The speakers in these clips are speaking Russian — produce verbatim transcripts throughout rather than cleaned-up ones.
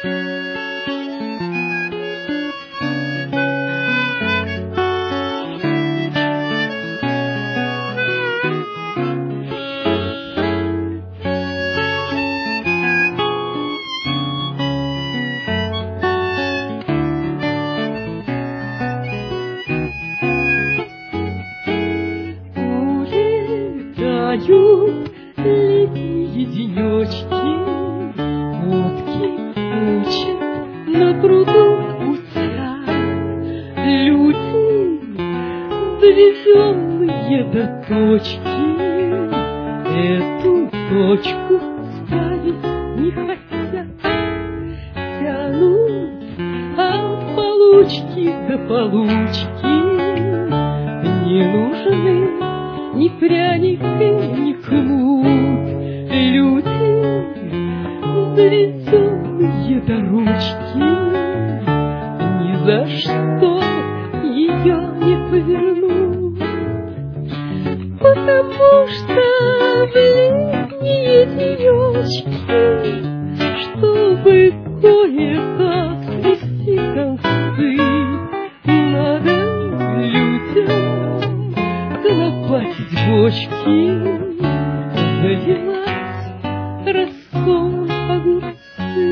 Улетают летние денечки, утки учат на пруду гуся. Люди довезенные до точки, эту точку ставить не хотят. Тянут от получки до получки, не нужны ни пряник, ни кнут. Люди, заведенные до ручки, ни за что ее не повернут. Потому что в летние денечки, чтобы кое-как свести концы, надо людям конопатить бочки, заливать росой огурцы.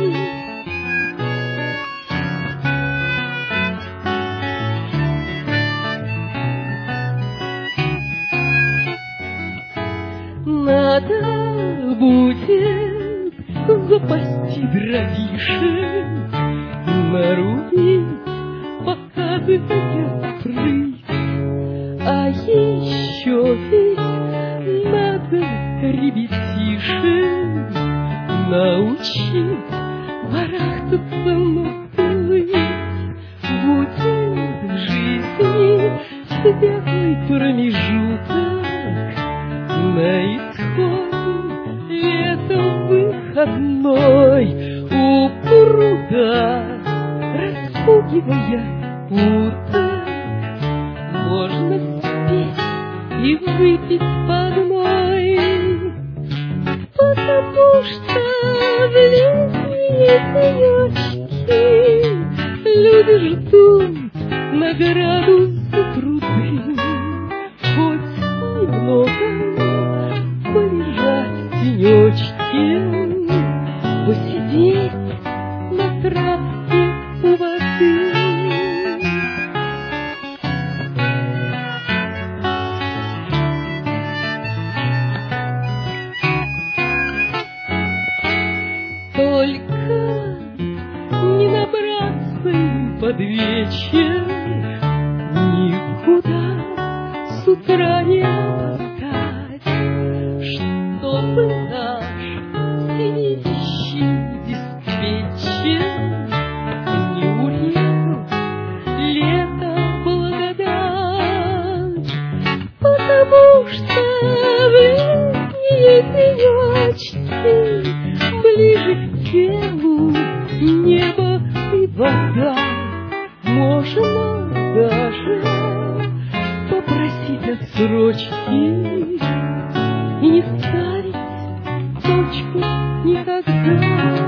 Надо будет запасти дровишек, нарубить, пока дыхает прыть. А еще ведь надо ребятишек научить барахтаться наплыть. Будет в жизни светлый промежуток, на исходе лета выходной у пруда, распугивая уток, можно спеть и выпить по одной. Потому что в летние денечки люди ждут награду за труды. Хоть немного полежать в тенечке, посидеть на травке у воды. Только не набраться им под вечер, никуда с утра не опоздать, чтобы наш сидящий диспетчер не урезал лето благодать. Потому что в летние денечки ближе к телу небо и вода. Можно даже попросить отсрочки и не ставить точку никогда.